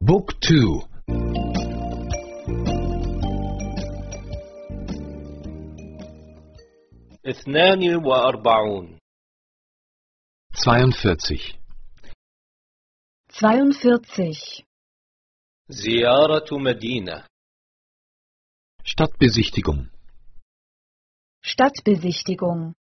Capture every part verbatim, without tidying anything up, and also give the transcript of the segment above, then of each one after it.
بوك تو. اثنان وأربعون. zweiundvierzig. zweiundvierzig. زيارة مدينة. Stadtbesichtigung. Stadtbesichtigung.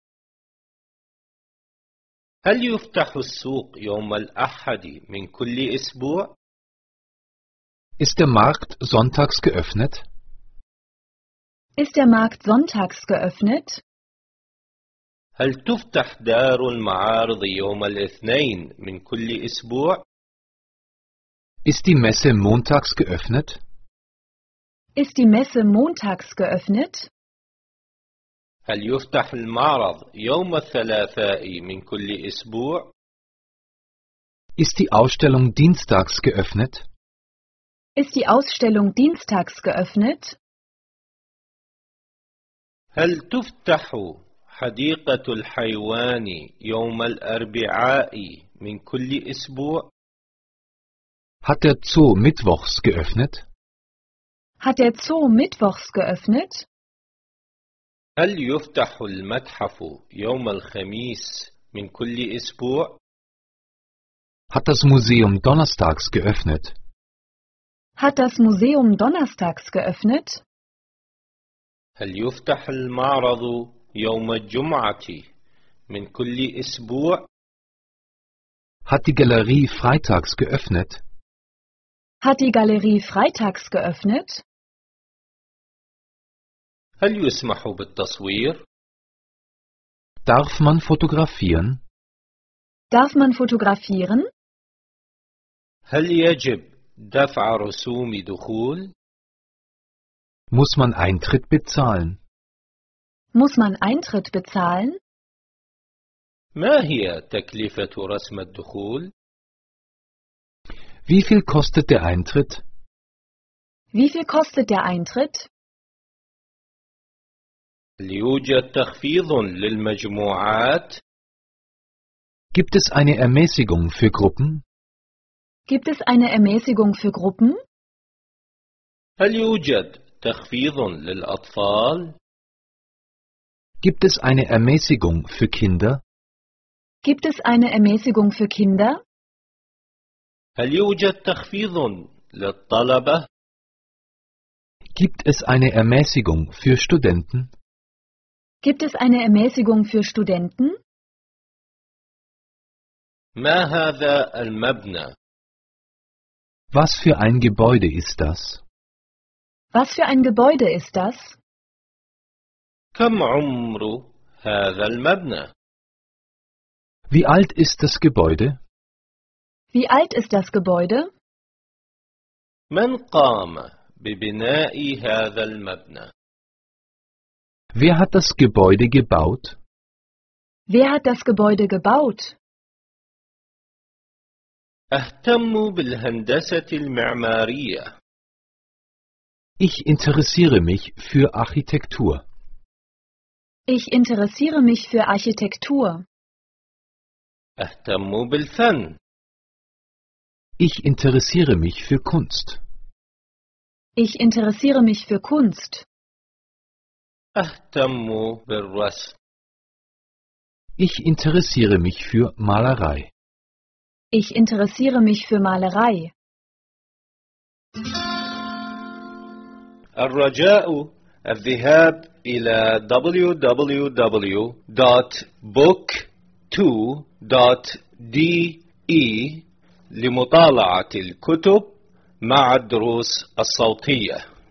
هل يفتح السوق يوم الأحد من كل أسبوع؟ Ist der Markt sonntags geöffnet? Ist der Markt sonntags geöffnet? هل تفتح دار المعارض يوم الاثنين من كل أسبوع؟ Ist die Messe montags geöffnet? Ist die Messe montags geöffnet? هل يفتح المعرض يوم الثلاثاء من كل أسبوع؟ Ist die Ausstellung dienstags geöffnet? Ist die Ausstellung dienstags geöffnet? هل تفتح حديقة الحيوان يوم الأربعاء من كل أسبوع؟ Hat der Zoo mittwochs geöffnet? Hat der Zoo mittwochs geöffnet? هل يفتح المتحف يوم الخميس من كل أسبوع؟ Hat das Museum donnerstags geöffnet? Hat das Museum donnerstags geöffnet? هل يفتح المعرض يوم الجمعة من كل أسبوع؟ Hat die Galerie freitags geöffnet? Hat die Galerie freitags geöffnet? هل يسمح بالتصوير؟ Darf man fotografieren? Darf man fotografieren? هل يجب دفع رسوم دخول؟ Muss man Eintritt bezahlen? Muss man Eintritt bezahlen? ما هي تكلفة رسم الدخول؟ Wie viel kostet der Eintritt? Wie viel kostet der Eintritt? هل يوجد تخفيض للمجموعات؟ Gibt es eine Ermäßigung für Gruppen? Gibt es eine Ermäßigung für Gruppen? هل يوجد تخفيض للأطفال؟ Gibt es eine Ermäßigung für Kinder? Gibt es eine Ermäßigung für Kinder? هل يوجد تخفيض للطلبة؟ Gibt es eine Ermäßigung für Studenten? Gibt es eine Ermäßigung für Studenten? ما هذا المبنى؟ Was für ein Gebäude ist das? Was für ein Gebäude ist das? كم عمر هذا المبنى؟ Wie alt ist das Gebäude? Wie alt ist das Gebäude? من قام ببناء هذا المبنى؟ Wer hat das Gebäude gebaut? Wer hat das Gebäude gebaut? أهتم بالهندسة المعمارية. Ich interessiere mich für Architektur. Ich interessiere mich für Architektur. أهتم بالفن. Ich interessiere mich für Kunst. Ich interessiere mich für Kunst. أهتم بالرسم. Ich interessiere mich für Malerei. Ich interessiere mich für Malerei. الرجاء الذهاب إلى دبليو دبليو دبليو دوت بوك تو دوت دي إي لمطالعة الكتب مع الدروس الصوتية.